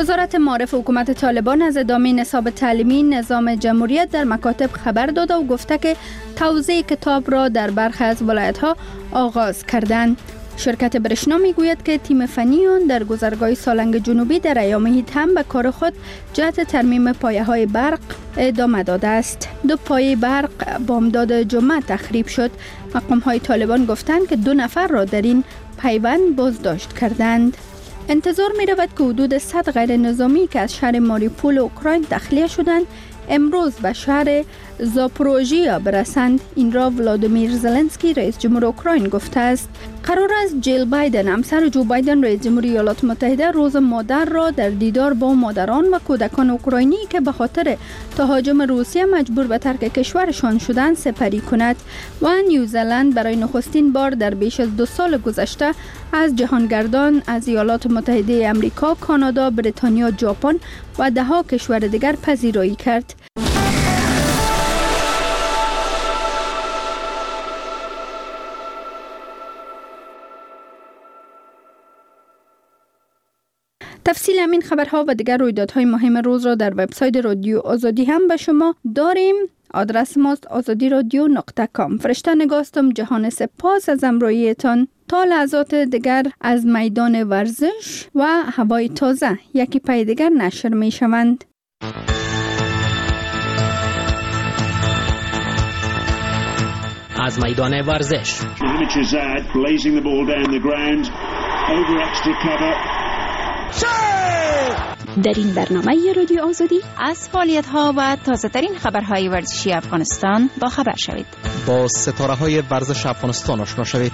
وزارت معارف حکومت طالبان از ادامه نصاب تعلیمی نظام جمهوریت در مکاتب خبر داده و گفته که توزیع کتاب را در برخی از ولایت‌ها آغاز کردند. شرکت برشنا میگوید که تیم فنی آن در گذرگاه سالنگ جنوبی در ایام عید هم به کار خود جهت ترمیم پایه‌های برق ادامه داده است. 2 پایه برق بامداد جمعه تخریب شد. مقام‌های طالبان گفتند که 2 نفر را در این پیوند بازداشت کردند. انتظار می رود که حدود 100 غیر نظامی که از شهر ماریوپول اوکراین تخلیه شدند امروز به شهر زاپوروژیا برسند. این را ولادیمیر زلنسکی رئیس جمهور اوکراین گفته است. قرار است جیل بایدن همسر جو بایدن رئیس جمهوری ایالات متحده روز مادر را در دیدار با مادران و کودکان اوکراینی که به خاطر تهاجم روسیه مجبور به ترک کشورشان شدند سپری کند. و نیوزلند برای نخستین بار در بیش از 2 سال گذشته از جهانگردان از ایالات متحده آمریکا، کانادا، بریتانیا، ژاپن و 10 کشور دیگر پذیرایی کرد. تفصیل همین خبرها و دیگر رویدادهای مهم روز را در وبسایت رادیو آزادی هم به شما داریم. آدرس ماست azadiradyo.com. فرشته نگاستم. جهان سپاس از همراهیتان. تا لحظات دیگر از میدان ورزش و هوای تازه یکی پای دیگر نشر می شوند. از میدان ورزش در این برنامه رادیو آزادی از فعالیت‌ها و تازه‌ترین خبرهای ورزشی افغانستان با خبر شوید. با ستاره‌های ورزش افغانستان آشنا شوید.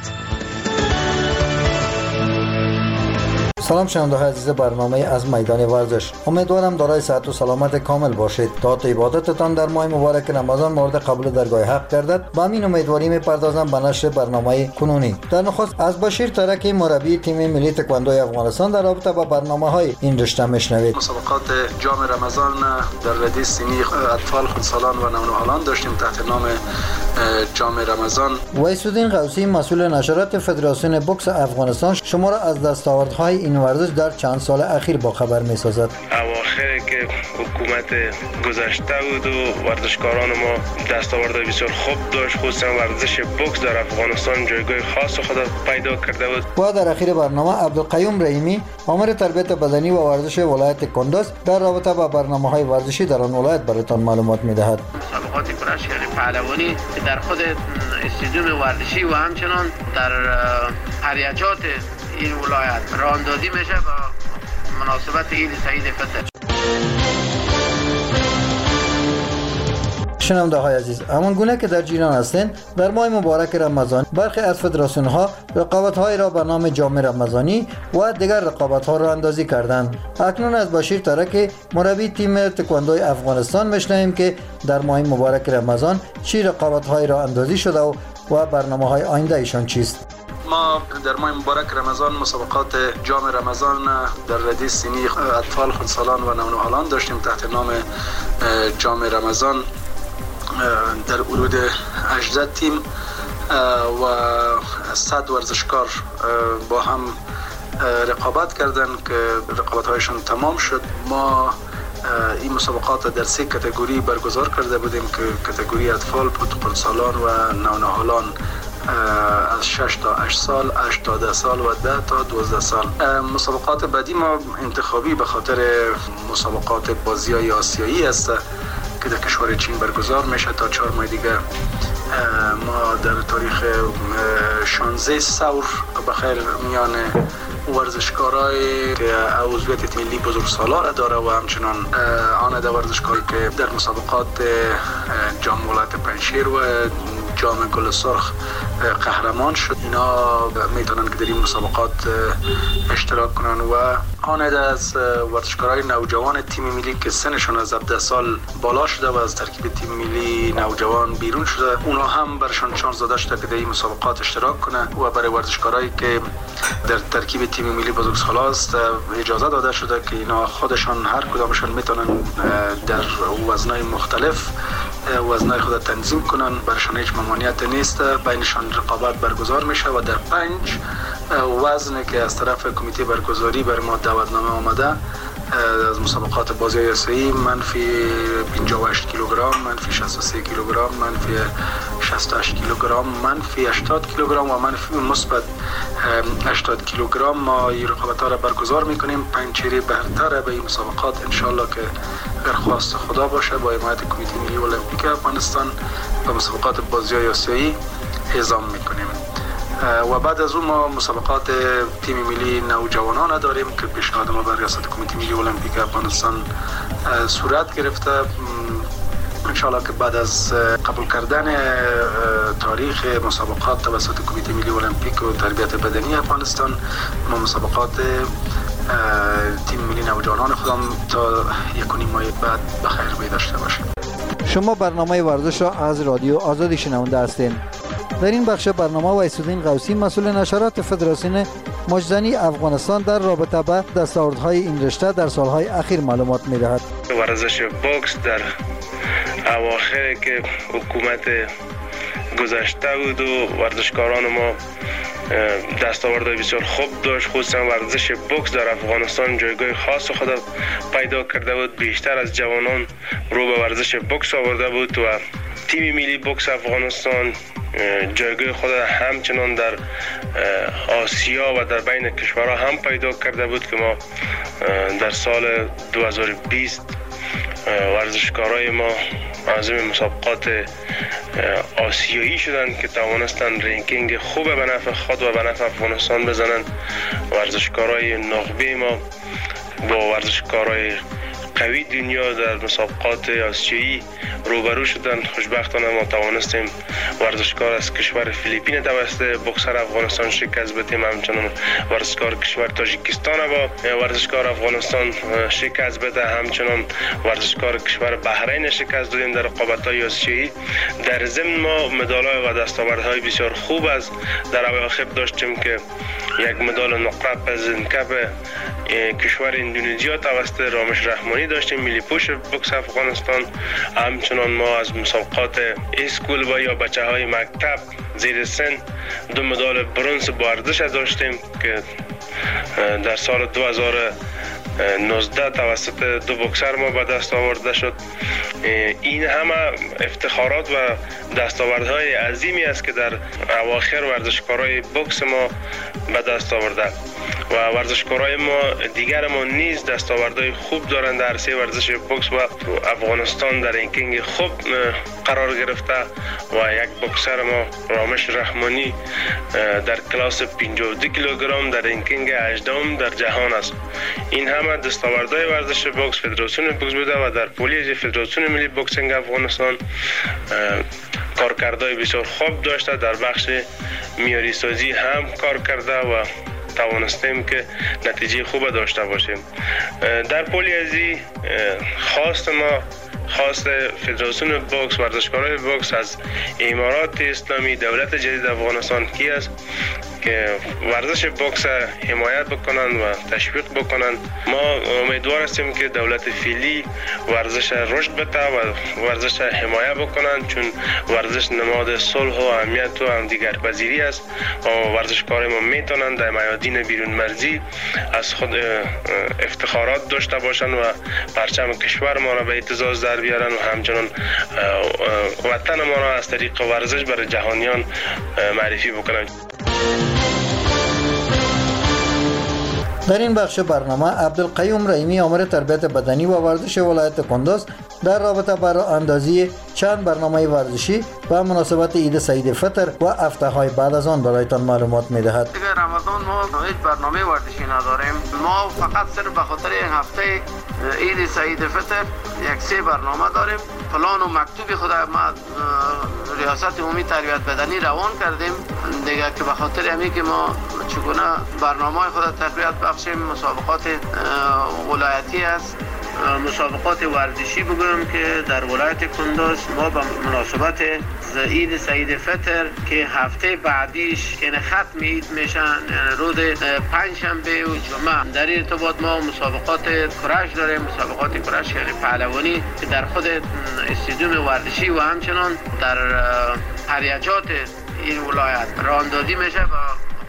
سلام شنونده‌های عزیز برنامه از میدان ورزش. امیدوارم دارای صحت و سلامت کامل باشید. تا عبادتتان در ماه مبارک رمضان مورد قبول درگاه حق گردد. با همین امیدواری می‌پردازم به نشر برنامه کنونی. در نخست از بشیر ترکی مربی تیم ملی تکواندوی افغانستان در رابطه با برنامه‌های این رشته میشنوید. مسابقات جام رمضان در رده سنی اطفال، خردسالان و نوجوانان داشتیم تحت نام جام رمضان. ویسودین قوسی مسئول نشرات فدراسیون بوکس افغانستان شما را از دستاوردهای این ورزش در چند سال اخیر با خبر می‌سازد. اواخر که حکومت گذشته بود و ورزشکاران ما دستاورد بسیار خوب داشت، خصوصا ورزش بوکس در افغانستان جایگاه خاص خود پیدا کرده بود. و در اخیر برنامه عبدالقیوم رحیمی مامور تربیت بدنی و ورزش ولایت کندوز در رابطه با برنامه‌های ورزشی در آن ولایت براتان معلومات می‌دهد. مسابقات کرش یعنی پهلوانی در خود استادیوم ورزشی و همچنان در هریجات این ولایت راهاندازی میشه با مناسبت عید سعید فطر. شنونده‌های عزیز، همان گونه که در جریان هستند، در ماه مبارک رمضان برخی از فدراسیون‌ها رقابت‌هایی را به نام جام رمضانی و دیگر رقابت‌ها را اندازی کردند. اکنون از بشیر ترکی مربی تیم تکواندوی افغانستان می‌شنویم که در ماه مبارک رمضان چه رقابت‌هایی را اندازی شده و برنامه‌های آینده ایشان چیست؟ ما در ماه مبارک رمضان مسابقات جام رمضان در رده سنی اطفال، خردسالان و نوجوانان داشتیم تحت نام جام رمضان. در حدود 18 تیم و 100 ورزشکار با هم رقابت کردند که رقابت‌هایشان تمام شد. ما این مسابقات در 3 کاتگوری برگزار کرده بودیم که کاتگوری اطفال بود، خردسالان و نوجوانان از 6 تا 8 سال، 8 تا 10 سال و 10 تا 12 سال. مسابقات بعدی ما انتخابی به خاطر مسابقات بازی‌های آسیایی است که در کشور چین برگزار میشه تا 4 ماه دیگه. ما در تاریخ 16 ثور بخیر میان ورزشکارای که عضویت ملی بزرگسالار داره و همچنان آن ورزشکاری که در مسابقات جام ولایت پنجشیر و جام گل سرخ قهرمان شد، اینا میتونن که در این مسابقات اشتراک کنن. و آن از ورزشکارای نوجوان تیم ملی که سنشون از 17 سال بالا شده و از ترکیب تیم ملی نوجوان بیرون شده، اونا هم برشان شانس داده شده که در این مسابقات اشتراک کنه. و برای ورزشکارایی که در ترکیب تیم ملی بزرگسالان است اجازه داده شده که اینا خودشان هر کدامشان میتونن در وزنای مختلف وزنای خود تنظیم کنن، برشان هیچ ممانعت نیست. بینشان رقابت برگزار میشه و در 5 وزنی که از طرف کمیته برگزاری بر ما دعوتنامه آمده از مسابقات بازی آسیایی منفی 58 کیلوگرم، منفی 63 کیلوگرم، منفی 68 کیلوگرم، منفی 80 کیلوگرم و منفی مثبت 80 کیلوگرم ما این رقابت‌ها را برگزار می‌کنیم. پنجشنبه برتر به این مسابقات ان شاءالله که اگر خواست خدا باشه با حمایت کمیته ملی المپیک افغانستان به مسابقات بازی آسیایی اعزام می‌کنیم. و بعد از اون ما مسابقات تیم ملی نوجوانان داریم که پیشنهاد ما بر ریاست کمیته ملی المپیک افغانستان صورت گرفته. انشاءالله که بعد از قبول کردن تاریخ مسابقات توسط کمیته ملی المپیک و تربیت بدنی افغانستان ما مسابقات تیم ملی نوجوانان خودم تا 1.5 ماه بعد بخیر روی داشته باشیم. شما برنامه ورزش را از رادیو آزادی شنونده هستین. در این بخش برنامه ویس‌الدین غوثی مسئول نشرات فدراسیون مجزنی افغانستان در رابطه با دستاوردهای این رشته در سالهای اخیر معلومات می‌دهد. ورزش بوکس در اواخر که حکومت گذشته بود و ورزشکاران ما دستاوردهای بسیار خوب داشت، خصوصا ورزش بوکس در افغانستان جایگاه خاص خود پیدا کرده بود. بیشتر از جوانان رو به ورزش بوکس آورده بود و تیم ملی بوکس افغانستان جایگاه خود همچنان در آسیا و در بین کشورها هم پیدا کرده بود که ما در سال 2020 ورزشکارای ما عازم مسابقات آسیایی شدند که توانستند رنکینگ خوب به نفع خود و به نفع افغانستان بزنند. ورزشکارای نخبه ما با ورزشکارای قوی دنیا در مسابقات آسیایی روبرو شدند. خوشبختانه ما توانستیم ورزشکار از کشور فیلیپین توسط بوکسر افغانستان شکست بدیم، همچنان ورزشکار کشور تاجیکستان با ورزشکار افغانستان شکست بده، همچنان ورزشکار کشور بحرین شکست دادیم در رقابت‌های آسیایی. در ضمن ما مدال‌ها و دستاوردهای بسیار خوب از در اواخر داشتیم که یک مدال نقره پزنکپ کشور اندونزیا توسط رامش رحمانی داشتیم، ملی پوش بوکس افغانستان. همچنان ما از مسابقات اسکول و یا بچه‌های مکتب زیر سن 2 مدال برنز با ارزش داشتیم که در سال 2019 توسط 2 بوکسر ما به دست آورده شد. این همه افتخارات و دستاوردهای عظیمی است که در اواخر ورزشکارای بوکس ما به دست آورده و ورزشکارای ما دیگر ما نیز دستاوردهای خوب دارند در عرصه ورزش بوکس و افغانستان در رنکینگ خوب قرار گرفته و یک بوکسر ما رامش رحمانی در کلاس 52 کیلوگرم در رنکینگ 18ام در جهان است. این همه دستاوردهای ورزش بوکس فدراسیون بوکس بوده و در پولیج فدراسیون ملی بوکسینگ افغانستان کارکردهای بسیار خوب داشته. در بخش معیاری سازی هم کار کرده و توانستیم که نتیجه خوب داشته باشیم. در پولیازی خواست فدراسیون بوکس ورزشکارای بوکس از امارات اسلامی دولت جدید افغانستان کی است که ورزش بوکس حمایت بکنند و تشویق بکنند. ما امیدوار هستیم که دولت فعلی ورزش رشد بده و ورزش حمایت بکنند، چون ورزش نماد صلح و امنیت و همدیگرپذیری است و ورزشکارای ما میتونند در میادین بیرون مرزی از خود افتخارات داشته باشند و پرچم کشور ما را به اعتزاز در بیارن و همچنان وطن ما را از طریق ورزش برای جهانیان معرفی بکنند. در این بخش برنامه عبدالقیوم رحیمی آمر تربیت بدنی و ورزش ولایت کندوز در رابطه با راه اندازی چند برنامه ورزشی و مناسبت عید سعید فطر و هفته‌های بعد از آن برایتان معلومات می‌دهد. دیگه رمضان ما هیچ برنامه ورزشی نداریم. ما فقط صرف به خاطر این هفته عید سعید فطر یک 3 برنامه داریم. پلان و مکتوب خود ما ریاست عمومی تربیت بدنی روان کردیم دیگه که به خاطر همین که ما چگونه برنامه خود تقویت بخشیم. مسابقات ولایتی است، مسابقات ورزشی بگویم که در ولایت کندوز ما به مناسبت عید سعید فطر که هفته بعدیش یعنی ختم عید میشن روز پنجشنبه و جمعه، در این ارتباط ما مسابقات کرش داریم. مسابقات کرش یعنی پهلوانی که در خود استادیوم ورزشی و همچنان در هریجات این ولایت راه اندازی میشه و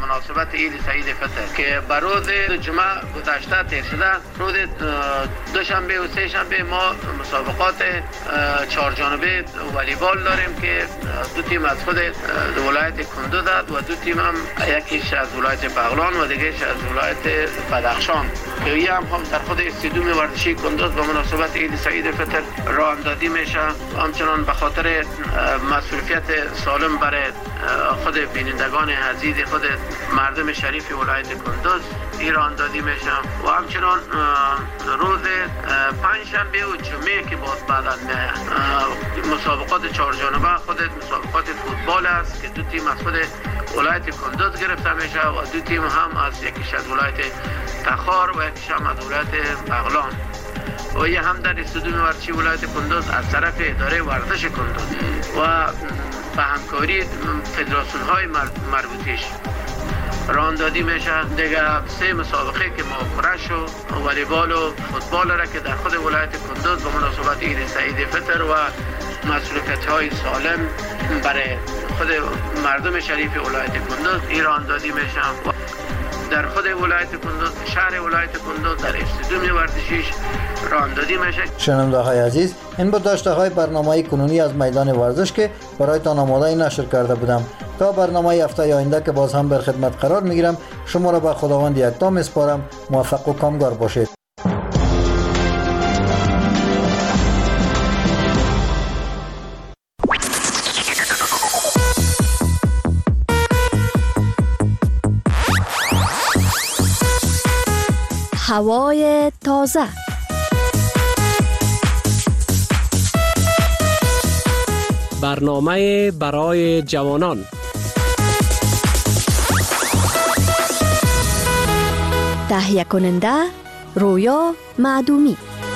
مناسبت عید سعید فطر که بر روز جمعه گذشته تیر شده، روز دوشنبه و سه شنبه ما مسابقات چهار جانبه والیبال داریم که دو تیم از خود ولایت کندوز و دو تیم هم یکیش از ولایت بغلان و دیگه‌اش از ولایت بدخشان که این هم در خود استادیوم ورزشی کندوز به مناسبت عید سعید فطر راه اندازی میشه. همچنان به خاطر مسئولیت سالم برای خود بینندگان عزیز خود مردم شریف ولایت کندوز این راه اندازی میشه و همچنان روز پنجشنبه و جمعه که باز بعدا مسابقات چهار جانبه خود مسابقات فوتبال است که دو تیم از خود ولایت کندوز گرفته میشه و دو تیم هم از یکیش از ولایت تخار و یکیش هم از ولایت بغلان و یه هم در استادیوم ورزشی ولایت کندوز از طرف اداره ورزش کندوز و به همکاری فدراسیون های مربوطیش راه اندازی میشه. دیگه سه مسابقه که ما کرش و والیبال و فوتبال را که در خود ولایت کندوز به مناسبت عید سعید فطر و مسئولیت های سالم برای خود مردم شریف ولایت کندوز این راه اندازی میشه. در خود ولایت کندوز، شهر ولایت کندوز در استادیوم ورزشیش راه اندازی میشه. شنونده‌های عزیز، این بود داشته‌های برنامه کنونی از میدان ورزش که برایتان آماده نشر کرده بودم. تا برنامه هفته آینده که باز هم در خدمت قرار میگیرم، شما را به خداوند یکتا میسپارم. موفق و کامگار باشید. هوای تازه. برنامه برای جوانان. تهیه کننده رویا معدومی.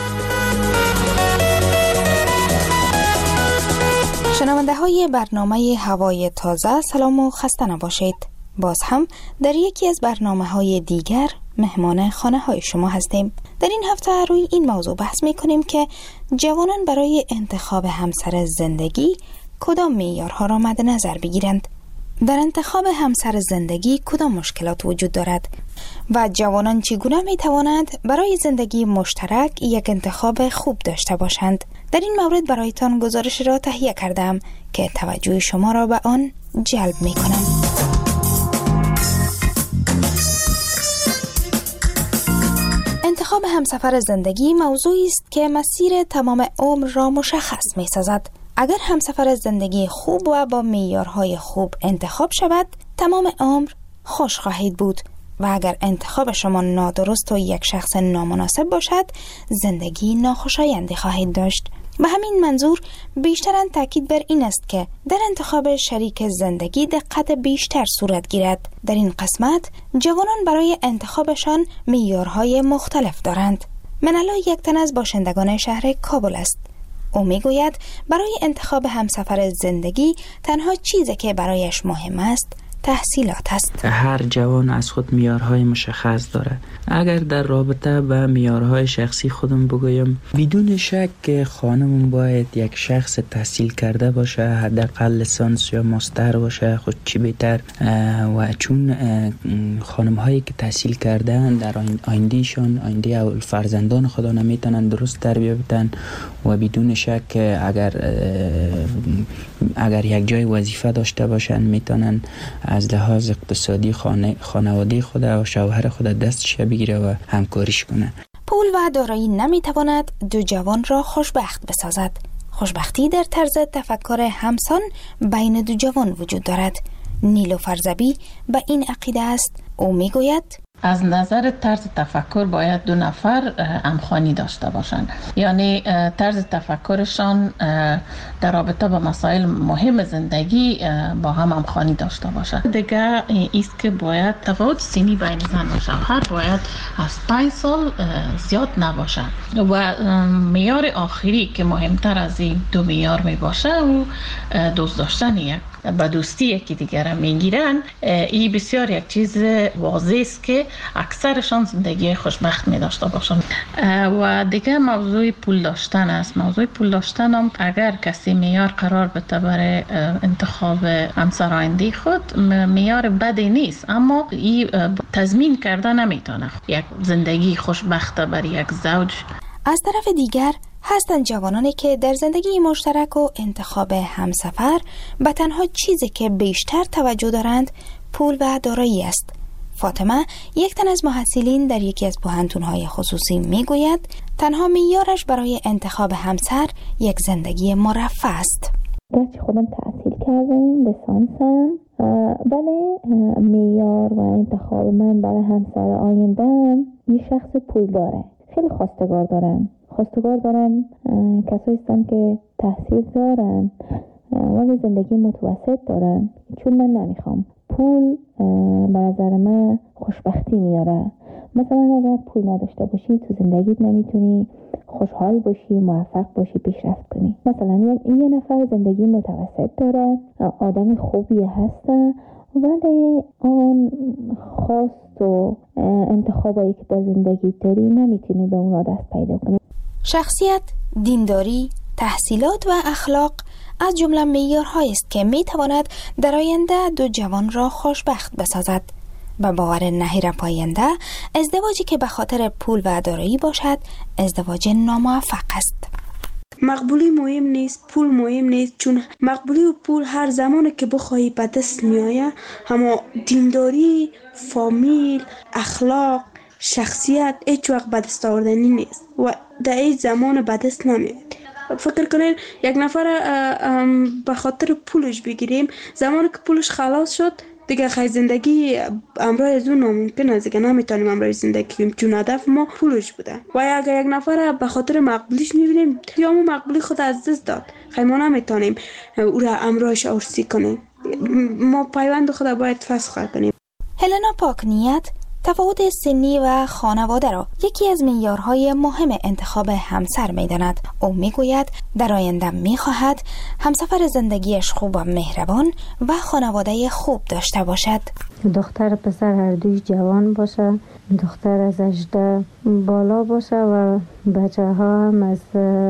شنونده های برنامه هوای تازه، سلام و خسته نباشید. باز هم در یکی از برنامه های دیگر مهمان خانه های شما هستیم. در این هفته روی این موضوع بحث می کنیم که جوانان برای انتخاب همسر زندگی کدام معیارها را مد نظر بگیرند. در انتخاب همسر زندگی کدام مشکلات وجود دارد و جوانان چگونه می توانند برای زندگی مشترک یک انتخاب خوب داشته باشند. در این مورد برایتان گزارش را تهیه کردم که توجه شما را به آن جلب می کنم. انتخاب همسفر زندگی موضوعی است که مسیر تمام عمر را مشخص می سازد. اگر همسفر زندگی خوب و با معیارهای خوب انتخاب شود، تمام عمر خوش خواهید بود و اگر انتخاب شما نادرست و یک شخص نامناسب باشد، زندگی ناخوشایندی خواهید داشت. به همین منظور بیشترن تاکید بر این است که در انتخاب شریک زندگی دقت بیشتر صورت گیرد. در این قسمت جوانان برای انتخابشان معیارهای مختلف دارند. منالا یک تن از باشندگان شهر کابل است. او میگوید برای انتخاب همسفر زندگی تنها چیزی که برایش مهم است تحصیلات است. هر جوان از خود معیارهای مشخص داره. اگر در رابطه با معیارهای شخصی خودم بگویم، بدون شک خانمون باید یک شخص تحصیل کرده باشه، حداقل لیسانس یا ماستر باشه، خود چی بهتر. و چون خانم هایی که تحصیل کردن در آیندهشان، آینده فرزندان خدا نمیتونن درست تربیت بدن و بدون شک اگر یک جای وظیفه داشته باشن میتونن از لحاظ اقتصادی خانواده خود و شوهر خود دستش بگیره و همکاریش کنه. پول و دارایی نمیتواند دو جوان را خوشبخت بسازد. خوشبختی در طرز تفکر همسان بین دو جوان وجود دارد. نیلوفر زبی به این عقیده است. او میگوید از نظر طرز تفکر باید دو نفر همخوانی داشته باشند، یعنی طرز تفکرشان در رابطه با مسائل مهم زندگی با هم همخوانی داشته باشند. دیگه ایست که باید تفاوت سنی بین زن و شوهر باید از 5 سال زیاد نباشد و معیار آخری که مهمتر از این دو معیار می باشه و دوست داشتن یک به دوستی یکی دیگر میگیرن، این بسیار یک چیز واضح است که اکثرشان زندگی خوشبخت می داشته باشن. و دیگه موضوع پول داشتن است. موضوع پول داشتن هم اگر کسی معیار قرار بده برای انتخاب همسر آینده خود، معیار بدی نیست، اما این تضمین کرده نمیتونه یک زندگی خوشبخت برای یک زوج. از طرف دیگر هستند جوانانی که در زندگی مشترک و انتخاب همسفر به تنها چیزی که بیشتر توجه دارند پول و دارایی است. فاطمه، یک تن از محصلین در یکی از پوهنتون‌های خصوصی میگوید تنها معیارش برای انتخاب همسر یک زندگی مرفه است. گرچه خودم تحصیل کردم، لیسانسم، ولی معیار و انتخاب من برای همسر آینده‌ام یه شخص پول داره. خیلی خواستگار دارم کسایی هستن که تحصیل دارن ولی زندگی متوسط دارن، چون من نمیخوام. پول به نظر من خوشبختی میاره. مثلا اگر پول نداشته باشی تو زندگیت نمیتونی خوشحال باشی، موفق باشی، پیشرفت کنی. مثلا یه نفر زندگی متوسط داره، آدم خوبی هسته ولی آن خواست و انتخابایی که در زندگی داری نمیتونی به اونا دست پیدا کنی. شخصیت، دینداری، تحصیلات و اخلاق از جمله معیارهایی است که میتواند در آینده دو جوان را خوشبخت بسازد. به باور نهیر پاینده، ازدواجی که به خاطر پول و دارایی باشد ازدواج ناموفق است. مقبولی مهم نیست، پول مهم نیست، چون مقبولی و پول هر زمانی که بخواهی به دست میآید، اما دینداری، فامیل، اخلاق، شخصیت هیچ وقت به دست آوردنی نیست و در این زمان به دست نمیاد. فکر کنین یک نفر به خاطر پولش بگیریم، زمانی که پولش خلاص شد دیگه خیلی زندگی امرای از اون ناممکن است، دیگه نمیتونیم امرای زندگی کنیم چون هدف ما پولش بوده. و اگر یک نفر به خاطر مقبولیش میبینیم یا اون مقبولی خود از دست داد، خیلی ما نمیتونیم او را امرایش آرسی کنیم. ما پیوند خود باید فسخ کنیم. هلنا پاکنیت تفاوت سنی و خانواده را یکی از معیارهای مهم انتخاب همسر می‌داند. او میگوید در آینده می‌خواهد همسفر زندگیش خوب و مهربان و خانواده خوب داشته باشد. دختر پسر هر دوی جوان باشه، دختر از 18 بالا باشه و بچه ها هم از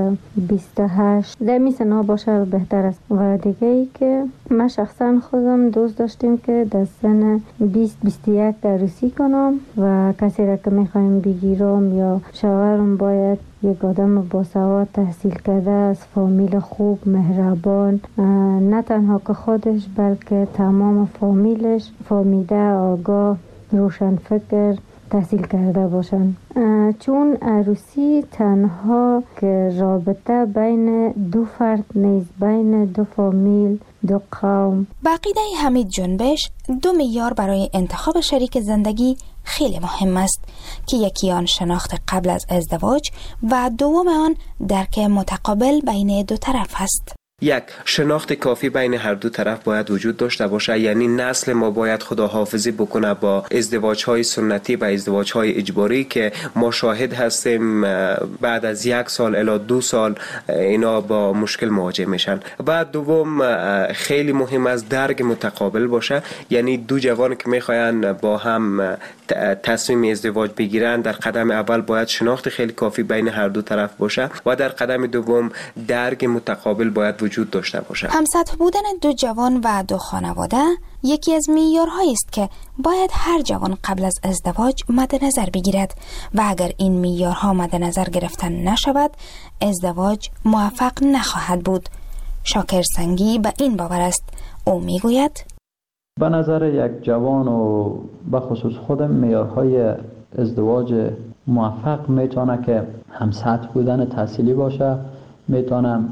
28 در می سنها باشه بهتر است. و دیگه ای که من شخصا خودم دوست داشتیم که در سن 20-21 عروسی کنم و کسی را که میخوایم بگیرم یا شوهرم باید یک آدم باسواد تحصیل کرده از فامیل خوب مهربان، نه تنها که خودش بلکه تمام فامیلش فامیده آگاه روشن فکر تحصیل کرده باشن، چون عروسی تنها که رابطه بین دو فرد نیست، بین دو فامیل، دو قوم. عقیده حمید جنبش دو معیار برای انتخاب شریک زندگی خیلی مهم است که یکی آن شناخت قبل از ازدواج و دوم آن درک متقابل بین دو طرف است. یک، شناخت کافی بین هر دو طرف باید وجود داشته باشه، یعنی نسل ما باید خداحافظی بکنه با ازدواج‌های سنتی و ازدواج‌های اجباری که ما شاهد هستیم بعد از 1 سال الی 2 سال اینا با مشکل مواجه میشن. و دوم خیلی مهم است درک متقابل باشه، یعنی دو جوان که میخواین با هم تصمیم ازدواج بگیرن در قدم اول باید شناخت خیلی کافی بین هر دو طرف باشه و در قدم دوم درک متقابل باید وجود داشته باشه. همسطح بودن دو جوان و دو خانواده یکی از معیارهایی است که باید هر جوان قبل از ازدواج مد نظر بگیرد و اگر این معیارها مد نظر گرفتن نشود ازدواج موفق نخواهد بود. شاکر سنگی به این باور است. او میگوید به نظر یک جوان و به خصوص خودم معیارهای ازدواج موفق میتونه که همسطح بودن تحصیلی باشه، میتونم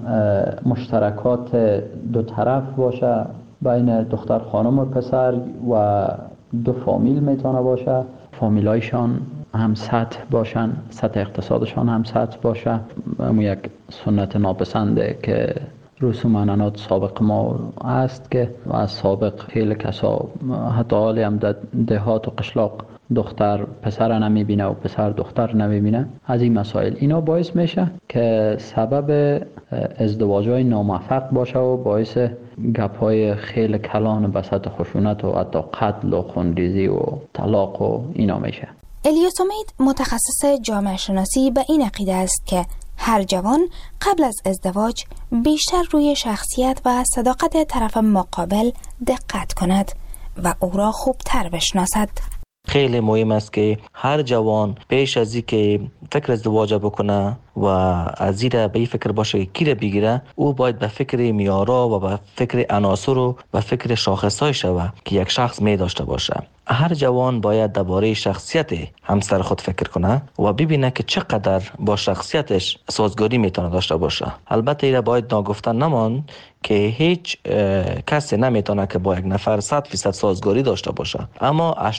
مشترکات دو طرف باشه بین دختر خانم و پسر و دو فامیل میتونه باشه، فامیلایشان هم سطح باشن، سطح اقتصادشان هم سطح باشه. اما یک سنت ناپسنده که رسوم عنعنات سابق ما است که از سابق خیلی کسا حتی حالی هم در دهات و قشلاق دختر پسر نمیبینه و پسر دختر نمیبینه. از این مسائل اینا باعث میشه که سبب ازدواج‌های ناموفق باشه و باعث گپ‌های خیلی کلان وسط خشونت و حتی قتل و خونریزی و طلاق و اینا میشه. الیاس امید متخصص جامعه شناسی به این عقیده است که هر جوان قبل از ازدواج بیشتر روی شخصیت و صداقت طرف مقابل دقت کند و او را خوبتر بشناسد. خیلی مهم است که هر جوان پیش از اینکه فکر ازدواج بکنه و از این به این فکر باشه که کی را بگیره، او باید به فکر میارا و به فکر عناصر و به فکر شاخصهای شوه که یک شخص می داشته باشه. هر جوان باید درباره شخصیت همسر خود فکر کنه و ببینه که چقدر با شخصیتش سازگاری میتونه داشته باشه. البته اینا باید ناگفته نمان که هیچ کسی نمیتونه که با یک نفر 100% سازگاری داشته باشه، اما 80%،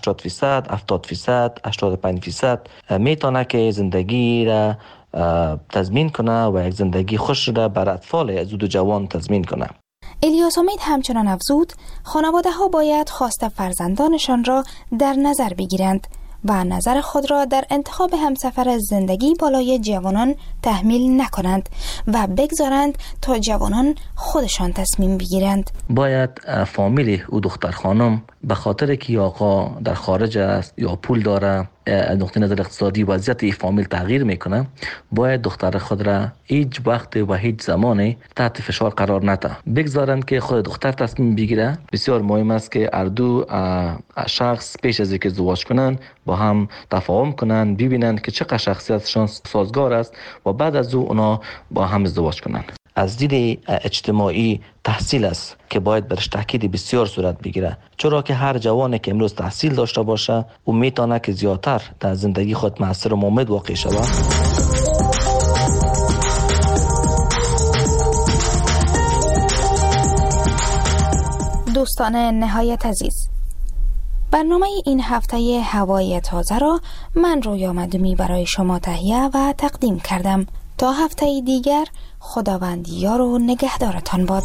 70%، 85% میتونه که زندگی را تضمین کنه و یک زندگی خوش را بر اطفال از دو جوان تضمین کنه. الیاس امید همچنان افزود خانواده ها باید خواست فرزندانشان را در نظر بگیرند و نظر خود را در انتخاب همسفر زندگی بالای جوانان تحمیل نکنند و بگذارند تا جوانان خودشان تصمیم بگیرند. باید فامیل او دختر خانم به خاطر که آقا در خارج است یا پول داره، از نقطه نظر اقتصادی وضعیت این فامیل تغییر میکنه، باید دختر خود را هیچ وقت و هیچ زمانی تحت فشار قرار نده، بگذارند که خود دختر تصمیم بگیره. بسیار مهم است که هر دو شخص پیش از اینکه ازدواج کنند با هم تفاهم کنند، ببینند که چقدر شخصیتشان سازگار است و بعد از او اونا با هم ازدواج کنند. از دید اجتماعی تحصیل است که باید برش تاکید بسیار صورت بگیره، چرا که هر جوانی که امروز تحصیل داشته باشه او میتونه که زیادتر در زندگی خود مؤثر و مؤمن واقع شود. دوستان نهایت عزیز، برنامه این هفته هوای تازه را من رویا مدومی برای شما تهیه و تقدیم کردم. تا هفته دیگر خداوند یار و نگهدارتان باد.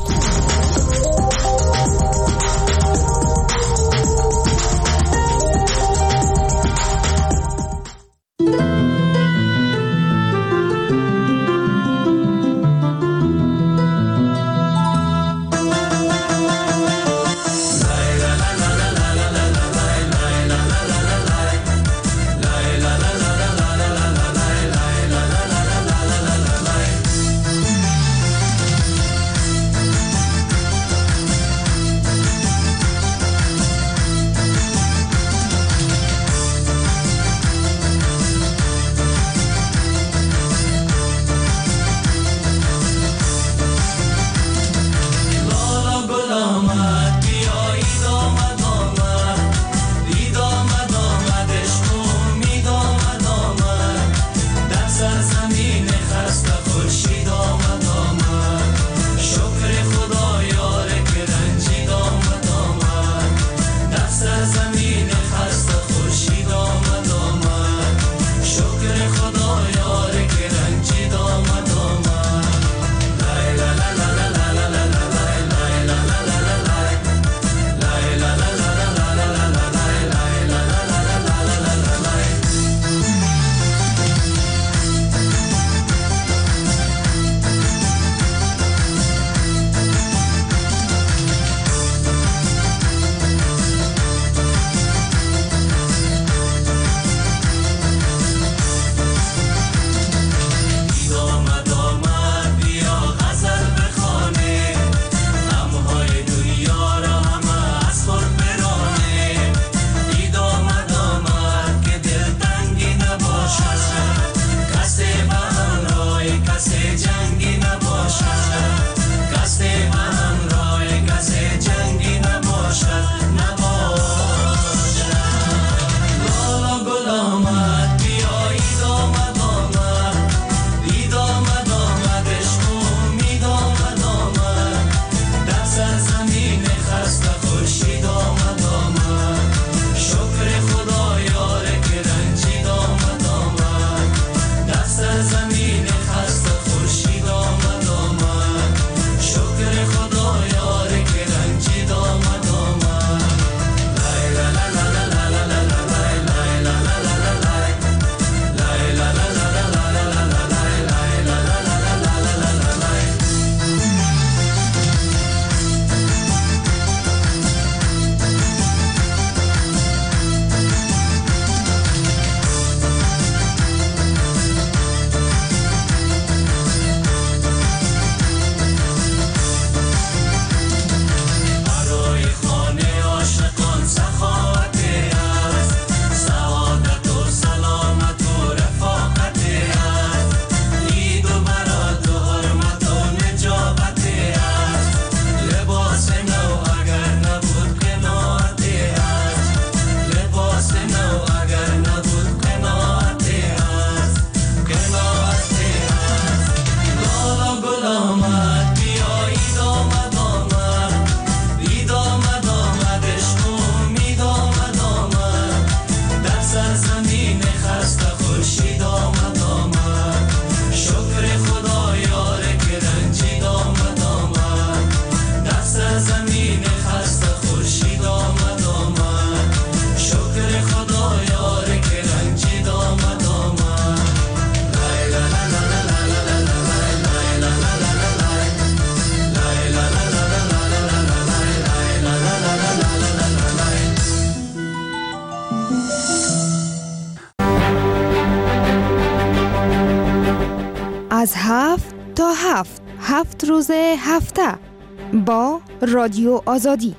از 7 تا 7 روز هفته با رادیو آزادی.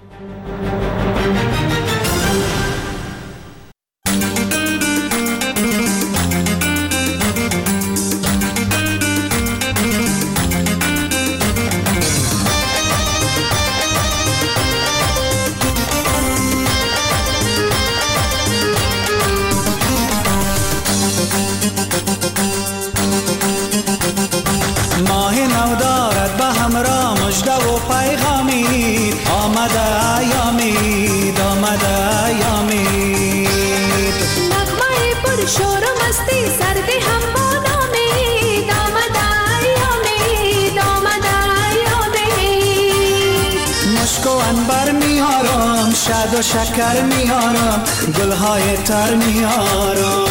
ماه نو دارد به همراه مژده و پیغامی، آمده ایامید، آمده ایامید. نغمه پر شور و مستی سردی هم با نامید، آمده ایامید، آمده ایامید. مشک و عنبر میارم، شد و شکر میارم، گلهای تر میارم.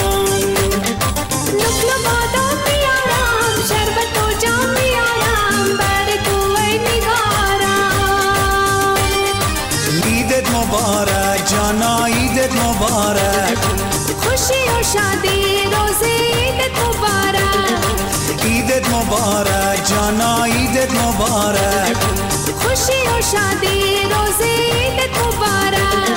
نقل بادام میارم، شربت و جام میارم، بر تو ای نگارم. عیدت مبارک جانا، عیدت مبارک، خوشی و شادی روز عیدت مبارک. عیدت مبارک جانا، عیدت مبارک، خوشی و شادی روز عیدت مبارک.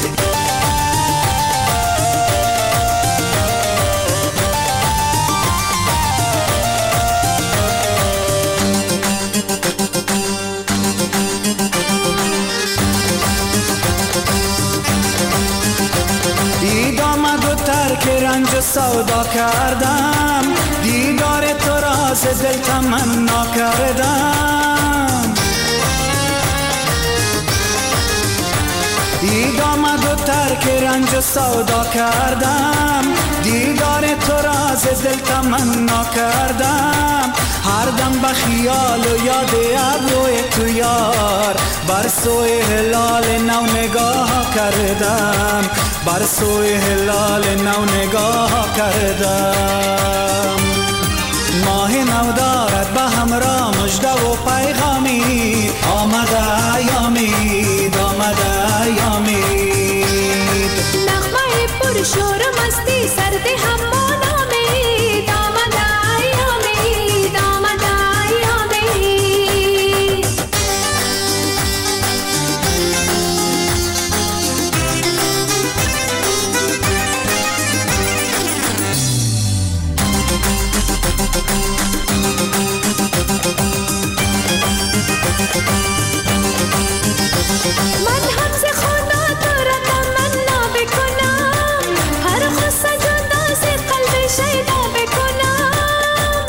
دید آمد و ترک رنج و سودا کردم، دیدار تو را ز دل تمنا کردم. دید آمد و ترک رنج و سودا کردم، دیدار تو را ز دل تمنا کردم. هر دم به خیال و یاد ابروی تو یار، بر سوی هلال نو نگاه کردم، بر سوی هلال نو نگاه کردم. ماه نو دارد به همراه مژده و پیغامی، آمده ایامید، آمده ایامید. نغمه پر شور و مستی سردی هم با نامید، آمده ایامید، آمده ایامید. من هم ز خدا تو را تمنا بکنم، هر خواست جدا ز قلب شیدا بکنم.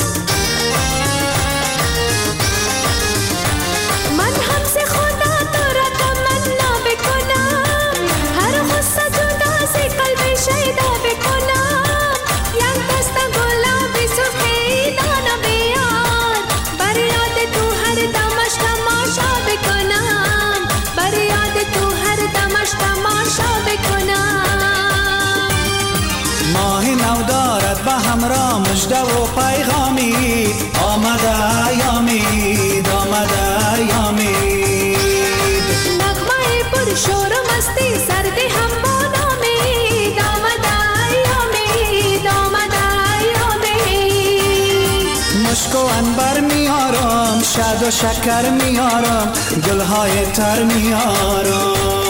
من هم ز خدا تو را تمنا بکنم، هر خواست جدا ز قلب شیدا بکنم. یک دست گلابی سرخی دانا بیار، بر یاد تو هر دمش تماشا بکنم، بر یاد تو هر دمش تماشا بکنم. ماه نو دارد به همراه مژده و پیغامی، آمده ایامید، آمده ایامید. نغمه پر شور و مستی سردی هم با نامید، آمده ایامید، آمده ایامید. مشک و عنبر میارم، شد و شکر میارم، گلهای تر میارم.